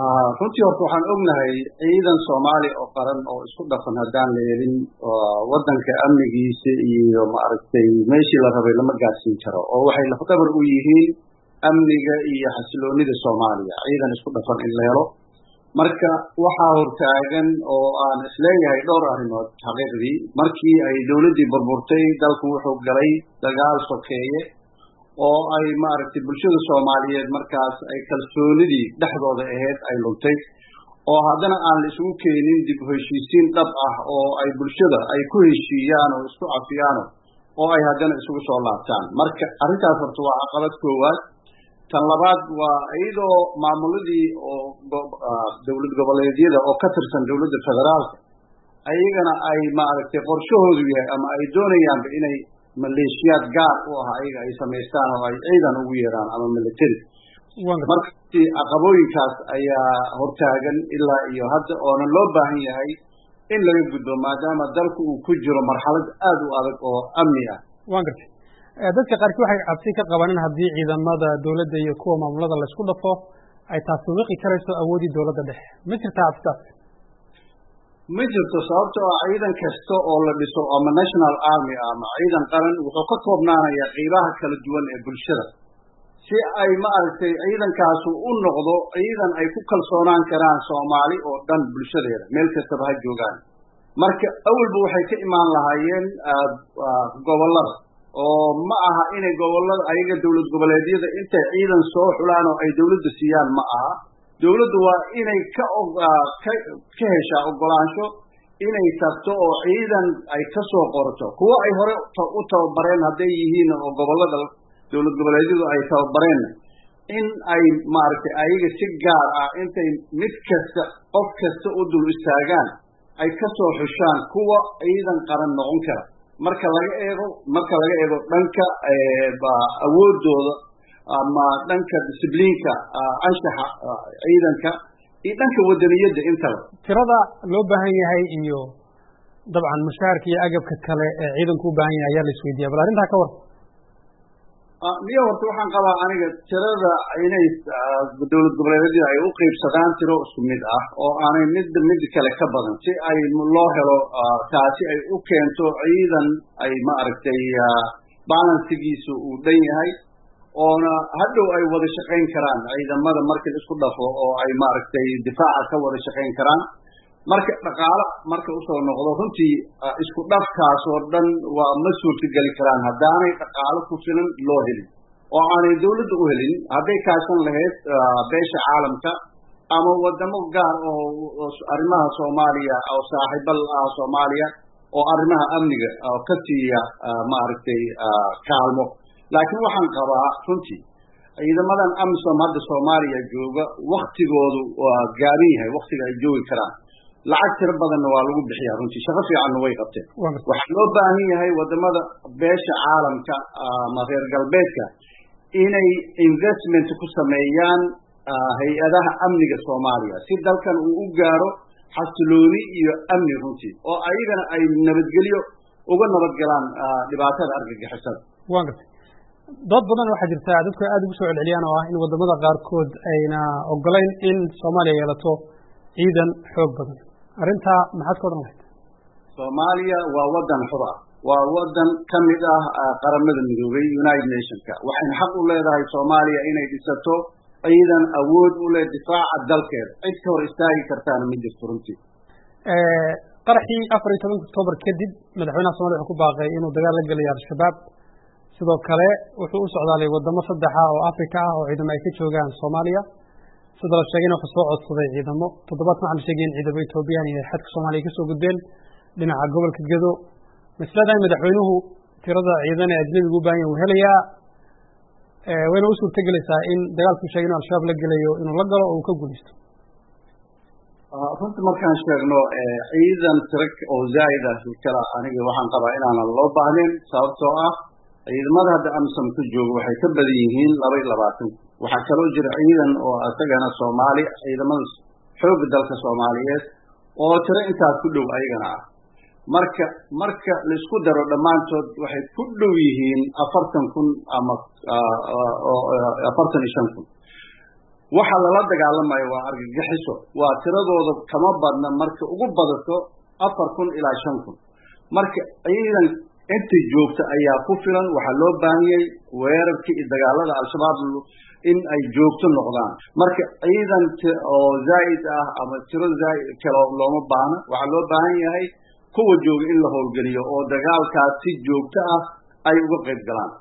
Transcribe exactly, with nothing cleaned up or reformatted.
runtii horta waxaan ognahay ciidan Soomaali oo qaran oo isku dhafan hadaan leelin wadanka amnigiisa iyo maaragtay meeshii la rabay lama gaarsiin karo oo waxay la fadar u yihiin amniga iyo xasiloonida Soomaaliya ciidan isku dhafan in la helo marka waxa hortaagan oo aan isleeyahay dhowr arrimood xaqiiqdii markii ay dawladii burburtay dalku wuxuu galay dagaal sokeeye oo ay maaragtay bulshada Soomaaliyeed markaas ay kalsoonidii dhaxdooda ahayd ay luntay oo haddana aan la isugu keenin dib u heshiisiin dhab ah oo ay bulshada ay ku heshiiyaan oo isku afiyaan oo ay haddana isugu soo laabtaan marka arrintaas horta waa caqabad koowaad tan labaad waa iyadoo maamuladii oo dawlad goboleedyada oo ka tirsan dawladda federaalka ayagana ay maaragtay qorshahoodu yahay ama ay doonayaan inay maleeshiyaad gaar u ah ayaga ay sameystaan oo ay ciidan ugu yeeraan ama military markii caqabooyinkaas ayaa hortaagan ilaa iyo hadda oona loo baahan yahay in laga gudbo maadaama dalku uu ku jiro marxalad aad u adag oo amni ah waan gartay dadka qaarkii waxay cabsi ka qabaan in haddii ciidamada dawladda iyo kuwa maamulada la isku dhafo ay taasi wiqi karayso awoodii dawladda dhexe ma jirtaa cabsidaas ma jirto sababtoo ah ciidan kasta oo la dhiso ama national army ama ciidan qaran wuxuu ka koobnaanayaa qaybaha kala duwan ee bulshada si ay maaragtay ciidankaas u noqdo ciidan ay ku kalsoonaan karaan Soomaali oo dhan bulshadeeda meel kasta ha joogaan marka awalba waxay ka imaan lahaayeen gobolada oo ma aha inay gobolada ayaga dawlad goboleedyada intay ciidan soo xulaan oo ay dawladda siiyaan ma aha dawladdu waa inay ka ka heshaa ogolaansho inay tagto oo ciidan ay ka soo qorto kuwa ay hore u tababareen hadday yihiin oo gobolada dawlad goboleedyadu ay tababareen in ay maaragtay ayaga si gaar ah intay mid kasta qof kasta u dul istaagaan ay ka soo xushaan kuwa ciidan qaran noqon kara marka laga eego marka laga eego dhanka awoodooda ama dhanka discipliinka anshaxa ciidanka iyo dhanka wadaniyada intaba tirada loo baahan yahay iyo dabcan mushaarka iyo agabka kale ee ciidanku u baahan yahay ayaa la isweydiiyaa bal arrintaa ka war miya horta waxaan qabaa aniga tirada inay dawlad goboleedyada ay u qaybsadaan tiro isku mid ah oo aanay mid mid kale ka badan si ay loo helo taasi ay u keento ciidan ay maaragtay balansigiisu uu dhan yahay oona hadhow ay wada shaqayn karaan ciidamada markii isku dhafo oo ay maaragtay difaaca ka wada shaqayn karaan marka dhaqaale marka u soo noqdo runtii isku dhafkaas oo dhan waa ma suurtageli karaan haddaanay dhaqaale ku filan loo helin oo aanay dawladda u helin hadday kaashan lahayd beesha caalamka ama wadamo gaar oo arrimaha Soomaaliya oo saaxiibal ah Soomaaliya oo arrimaha amniga oo ka siiya maaragtay kaalmo laakiin waxaan qabaa runtii ciidamadan AMISOM hadda Soomaaliya jooga waqtigoodu waa gaarin yahay waqtiga ay joogi karaan lacag tiro badan waa lagu bixiyaa runtii shaqo fiican way qabteen waxa loo baahan yahay wadamada beesha caalamka ama reer galbeedka inay investment ku sameeyaan hay'adaha amniga Soomaaliya si dalkan uu u gaaro xasilooni iyo amni runtii oo ayagana ay nabadgelyo uga nabadgalaan dhibaatada argagixisada waan gartay dad badan waxaa jirta dadku aad ugu soo celceliyaan oo ah in wadamada qaarkood ayna ogolayn in Soomaaliya yeelato ciidan xoog badan arrintaa maxaad ka oran lahayd Soomaaliya waa wadan xor ah waa wadan ka mid ah qaramada midoobay United Nationska waxayna xaq u leedahay Soomaaliya inay dhisato ciidan awood u leh difaaca dalkeeda cid ka hor istaagi kartaana ma jirto runtii ee qaraxii afar iyo tobanka Oktoobar kadib madaxweynaha Soomaaliya wuxuu ku baaqay inuu dagaal la galayo al-shabaab sidoo kale wuxuu u socdaalay wadamo saddex ah oo Afrika ah oo ciidamo ay ka joogaan Soomaaliya sida la sheegay inuu soo codsaday ciidamo toddobaad waxaan sheegay in ciidamada Itoobiya iyo xadka Soomaaliya ka soo gudbeen dhinaca gobolka Gedo misladan madaxweynuhu tirada ciidan ee ajnabiga u baahan yahay helaya ee wayna u suurtagelaysaa in dagaalku sheegay in al-shabaab la galayo inuu la galo oo uu ka guulaysto runtii markaan sheegno ciidan tirak oo zaid ah kala aniga waxaan qabaa inaan loo baahnayn sababtoo ah ciidamada hadda AMISOM ku jooga waxay ka badan yihiin laba iyo labaatan waxaa kaloo jira ciidan oo asagana Soomaali ciidamada xoog dalka Soomaaliyeed oo tiro intaas ku dhow ayagana ah marka marka la isku daro dhamaantood waxay ku dhow yihiin afartan kun ama afartan iyo shan kun waxa lala dagaalamayo waa argagixiso waa tiradooda kama badna marka ugu badato afar kun ilaa shan kun marka ciidan inta joogta ayaa ku filan waxa loo baahiyay weerarkii iyo dagaalada al-shabaab in ay joogto noqdaan marka ciidan oo zaid ah ama tiro zaid kale looma baahna waxa loo baahan yahay kuwa jooga in la howlgeliyo oo dagaalkaas si joogto ah ay uga qayb galaan